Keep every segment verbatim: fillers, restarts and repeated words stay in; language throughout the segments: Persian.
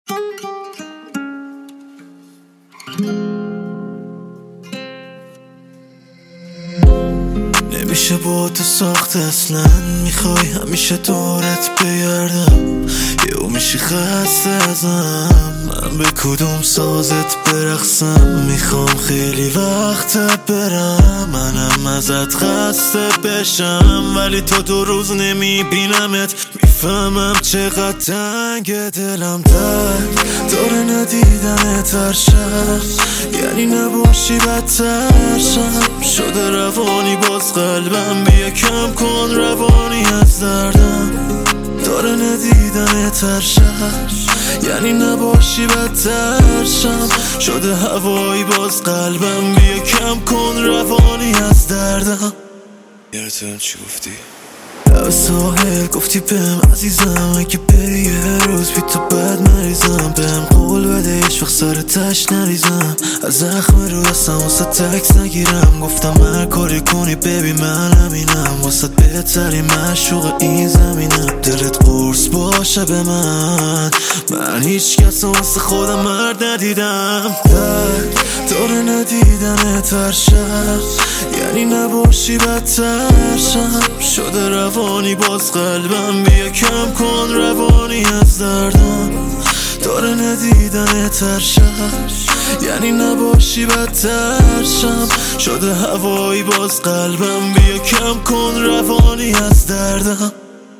نمیشه با تو ساخت اصلا، میخوای همیشه دورت بگردم، یهو میشی خسته ازم، من به کدوم سازت برقصم، میخوام خیلی وقت برم، منم ازت خسته بشم، ولی تو دو روز نمیبینمت، میفهمم چقدر تنگ دلم، درد داره ندیدنت هر شب، یعنی نباشی بدتر شم، شده روانی باز قلبم، بیا کم کن روانی از دردم، داره ندیدنت هر شب، یعنی نباشی بدتر شم، شده هوایی باز قلبم، بیا کم کن روانی از دردم. یادتون چی گفتی؟ لب ساحل گفتی بهم عزیزم، اگه بری یه روز بی تو بد مریضم، بهم قول بده هیچ وقت سر تش نریزم، از زخم رو دستم واسه تکس نگیرم، گفتم هر کاری کنی ببی من همینم، واسه بهتری معشوق این زمینم، دلت قرص باشه به من، من هیچ کس واسه خودم مرد ندیدم، درد داره ندیدنت هر شب، یعنی نباشی بدتر شم، شده روانی باز قلبم، بیا کم کن روانی از دردم، داره ندیدنت هر شب، یعنی نباشی بدتر شم، شده هوایی باز قلبم، بیا کم کن روانی از دردم.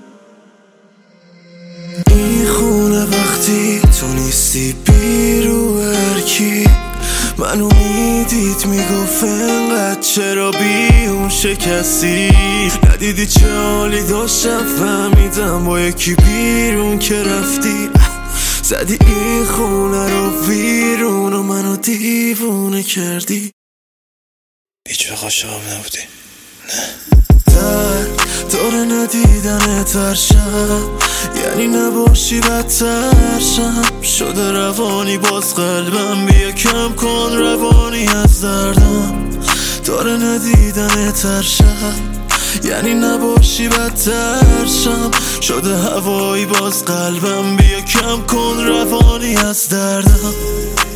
این خونه وقتی تو نیستی بیرو هرکی منو میدید میگفت انقدر چرا بی اون شکستی، ندیدی چه حالی داشتم، فهمیدم با یکی بیرون که رفتی، زدی این خونه رو بیرون و منو دیوونه کردی، هیچ وقت عاشقم نبودی نه، درد داره ندیدنت هر شب، یعنی نباشی بدتر شم، شده روانی باز قلبم، بیا کم کن روانی از دردم، داره ندیدنت هر شب، یعنی نباشی بدتر شم، شده هوایی باز قلبم، بیا کم کن روانی از دردم.